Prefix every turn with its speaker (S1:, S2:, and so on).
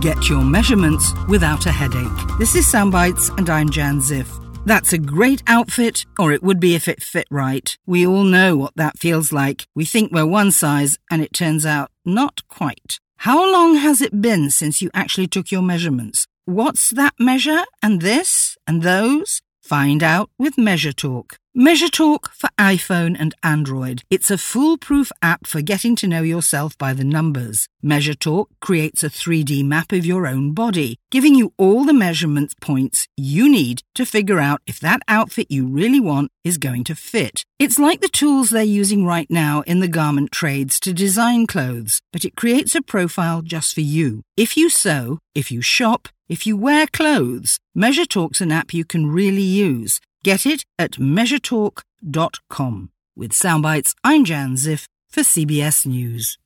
S1: Get your measurements without a headache. This is Soundbites and I'm Jan Ziff. That's a great outfit, or it would be if it fit right. We all know what that feels like. We think we're one size and it turns out not quite. How long has it been since you actually took your measurements? What's that measure and this and those? Find out with Measure Talk. Measure Talk for iPhone and Android. It's a foolproof app for getting to know yourself by the numbers. Measure Talk creates a 3D map of your own body, giving you all the measurement points you need to figure out if that outfit you really want is going to fit. It's like the tools they're using right now in the garment trades to design clothes, but it creates a profile just for you. If you sew, if you shop, if you wear clothes, Measure Talk's an app you can really use. Get it at measuretalk.com. With Soundbites, I'm Jan Ziff for CBS News.